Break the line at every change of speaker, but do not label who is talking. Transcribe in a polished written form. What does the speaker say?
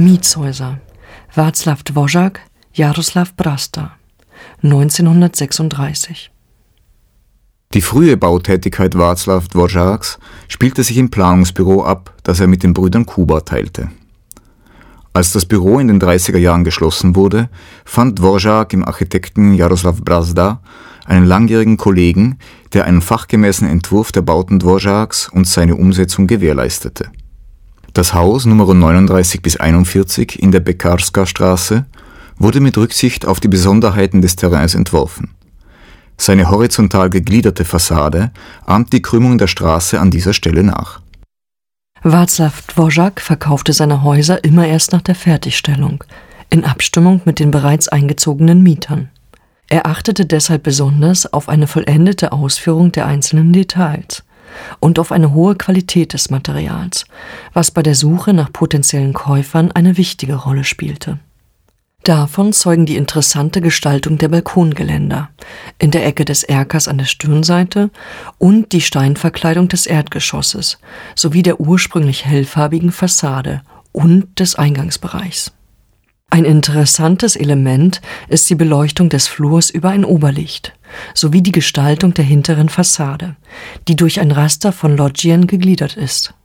Mietshäuser. Václav Dvořák, Jaroslav Brasta, 1936.
Die frühe Bautätigkeit Václav Dvořáks spielte sich im Planungsbüro ab, das er mit den Brüdern Kuba teilte. Als das Büro in den 30er Jahren geschlossen wurde, fand Dvořák im Architekten Jaroslav Brazda einen langjährigen Kollegen, der einen fachgemäßen Entwurf der Bauten Dvořáks und seine Umsetzung gewährleistete. Das Haus Nr. 39 bis 41 in der Pekarská Straße wurde mit Rücksicht auf die Besonderheiten des Terrains entworfen. Seine horizontal gegliederte Fassade ahmt die Krümmung der Straße an dieser Stelle nach.
Václav Dvořák verkaufte seine Häuser immer erst nach der Fertigstellung, in Abstimmung mit den bereits eingezogenen Mietern. Er achtete deshalb besonders auf eine vollendete Ausführung der einzelnen Details und auf eine hohe Qualität des Materials, was bei der Suche nach potenziellen Käufern eine wichtige Rolle spielte. Davon zeugen die interessante Gestaltung der Balkongeländer in der Ecke des Erkers an der Stirnseite und die Steinverkleidung des Erdgeschosses sowie der ursprünglich hellfarbigen Fassade und des Eingangsbereichs. Ein interessantes Element ist die Beleuchtung des Flurs über ein Oberlicht sowie die Gestaltung der hinteren Fassade, die durch ein Raster von Loggien gegliedert ist.